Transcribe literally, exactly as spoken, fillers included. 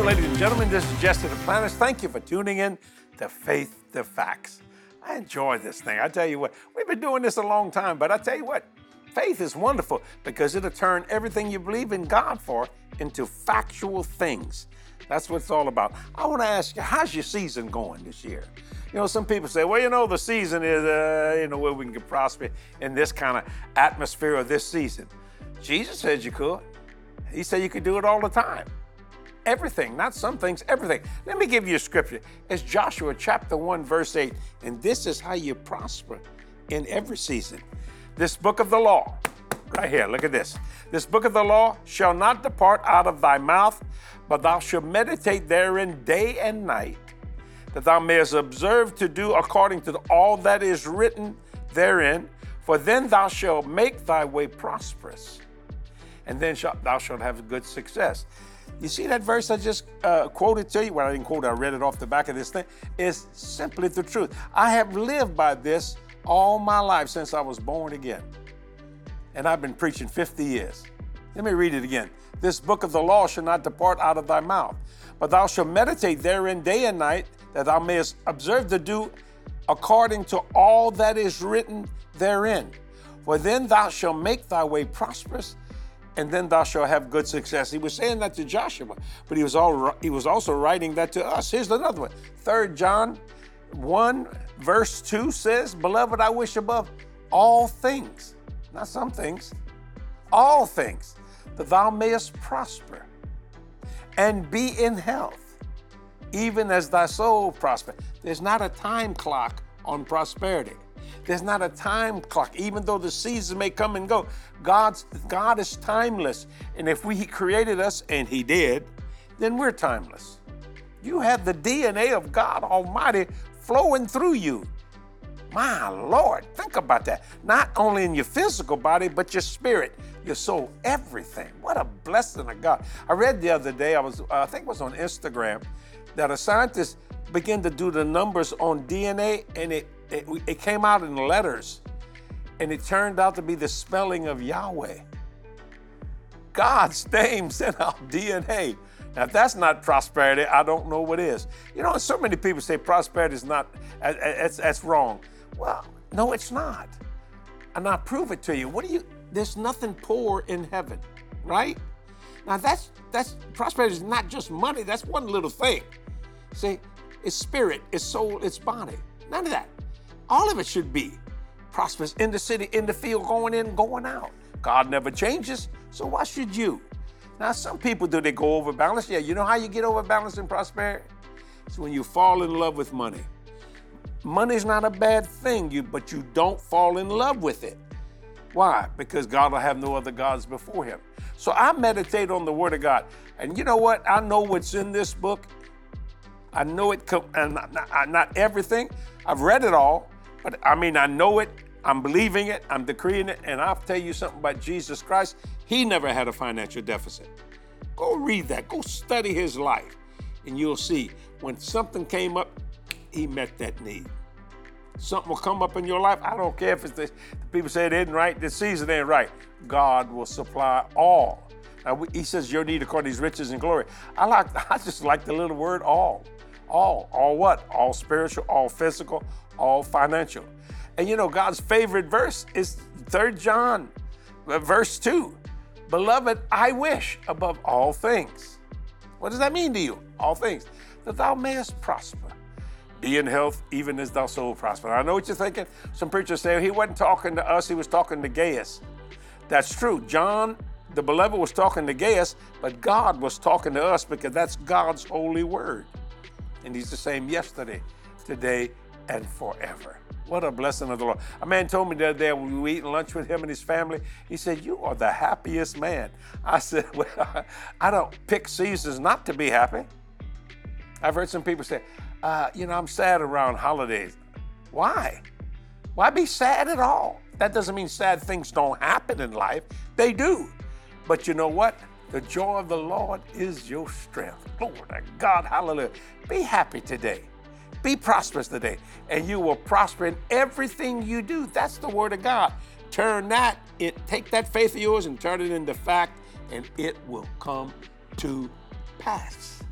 ladies and gentlemen, this is Jesse Duplantis. Thank you for tuning in to Faith to Facts. I enjoy this thing. I tell you what, we've been doing this a long time, but I tell you what, faith is wonderful because it'll turn everything you believe in God for into factual things. That's what it's all about. I want to ask you, how's your season going this year? You know, some people say, well, you know, the season is, uh, you know, where we can get prosper in this kind of atmosphere of this season. Jesus said you could. He said you could do it all the time. Everything, not some things, everything. Let me give you a scripture. It's Joshua chapter one, verse eight. And this is how you prosper in every season. This book of the law, right here, look at this. This book of the law shall not depart out of thy mouth, but thou shalt meditate therein day and night, that thou mayest observe to do according to all that is written therein. For then thou shalt make thy way prosperous, and then shalt, thou shalt have good success. You see that verse I just uh, quoted to you? Well, I didn't quote it, I read it off the back of this thing. It's simply the truth. I have lived by this all my life since I was born again. And I've been preaching fifty years. Let me read it again. This book of the law shall not depart out of thy mouth, but thou shalt meditate therein day and night, that thou mayest observe to do according to all that is written therein. For then thou shalt make thy way prosperous, and then thou shalt have good success. He was saying that to Joshua, but he was all he was also writing that to us. Here's another one. Third John one, verse two says, Beloved, I wish above all things, not some things, all things, that thou mayest prosper and be in health, even as thy soul prosper. There's not a time clock on prosperity. There's not a time clock, even though the seasons may come and go. God's, God is timeless. And if we, He created us, and He did, then we're timeless. You have the D N A of God Almighty flowing through you. My Lord, think about that. Not only in your physical body, but your spirit, your soul, everything. What a blessing of God. I read the other day, I was, I think it was on Instagram, that a scientist began to do the numbers on D N A, and it It, it came out in letters, and it turned out to be the spelling of Yahweh. God's name sent out D N A. Now, if that's not prosperity, I don't know what is. You know, so many people say prosperity is not, that's, that's wrong. Well, no, it's not. And I'll prove it to you. What do you, there's nothing poor in heaven, right? Now, that's, that's, prosperity is not just money. That's one little thing. See, it's spirit, it's soul, it's body. None of that. All of it should be prosperous in the city, in the field, going in, going out. God never changes, so why should you? Now, some people, do they go over balance? Yeah, you know how you get over balance in prosperity? It's when you fall in love with money. Money's not a bad thing, you, but you don't fall in love with it. Why? Because God will have no other gods before Him. So I meditate on the Word of God. And you know what? I know what's in this book. I know it, and not, not, not everything. I've read it all. But I mean, I know it, I'm believing it, I'm decreeing it, and I'll tell you something about Jesus Christ. He never had a financial deficit. Go read that, go study His life, and you'll see when something came up, He met that need. Something will come up in your life, I don't care if it's this, the people say it isn't right, this season ain't right. God will supply all. Now, He says your need according to His riches and glory. I like, I just like the little word all. All, all what? All spiritual, all physical, all financial. And you know, God's favorite verse is Third John, verse two. Beloved, I wish above all things. What does that mean to you? All things. That thou mayest prosper. Be in health, even as thy soul prosper. I know what you're thinking. Some preachers say He wasn't talking to us, He was talking to Gaius. That's true. John, the beloved, was talking to Gaius, but God was talking to us because that's God's holy word. And He's the same yesterday, today, and forever. What a blessing of the Lord. A man told me the other day when we were eating lunch with him and his family, he said, you are the happiest man. I said, well, I don't pick seasons not to be happy. I've heard some people say, uh, you know, I'm sad around holidays. Why? Why be sad at all? That doesn't mean sad things don't happen in life. They do. But you know what? The joy of the Lord is your strength. Glory to God, hallelujah. Be happy today. Be prosperous today, and you will prosper in everything you do. That's the word of God. Turn that, it, take that faith of yours and turn it into fact, and it will come to pass.